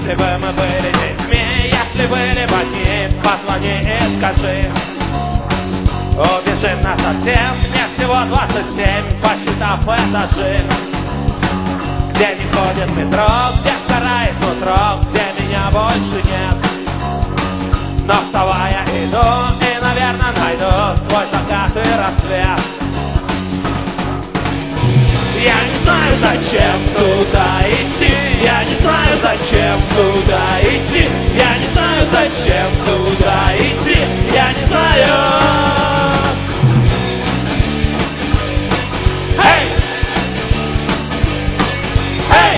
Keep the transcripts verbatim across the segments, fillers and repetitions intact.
Если бы мы были детьми, если были бы одни, позвони и скажи. Убежим на совсем, мне всего двадцать семь, посчитав этажи. Где не ходит метро, где сгорает нутро, где меня больше нет. Но вставая иду, и, наверное, найду твой закат и рассвет. Я не знаю, зачем туда идти, я не знаю, зачем туда идти, я не знаю, зачем туда идти, я не знаю. Эй! Эй!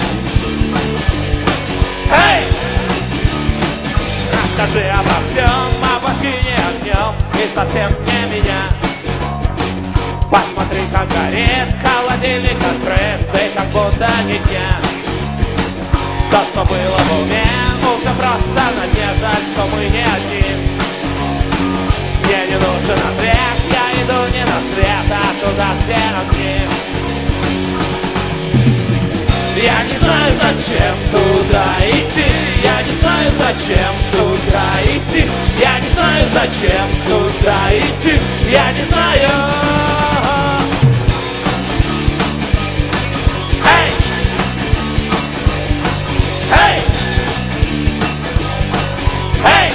Эй! Расскажи обо всем, обо сине огнем, и совсем не меня. Посмотри, как горит, холодильник открыт, ты как будто не дня. То, что было в уме, уже просто на дне, жаль, что мы не одни. Мне не нужен ответ, я иду не на свет, а туда, где огни. Я не знаю, зачем туда идти, я не знаю, зачем туда идти, я не знаю, зачем туда идти, я не знаю. Эй! Эй! Эй!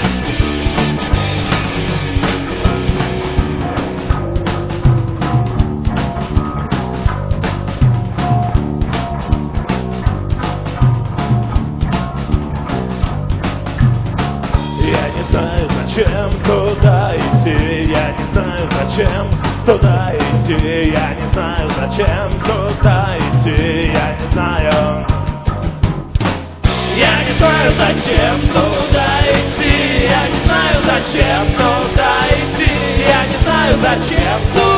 Я не знаю, зачем туда идти, я не знаю, зачем туда идти, я не знаю, зачем туда идти, я не знаю. Я не знаю, зачем туда идти, я не знаю, зачем туда идти, я не знаю, зачем туда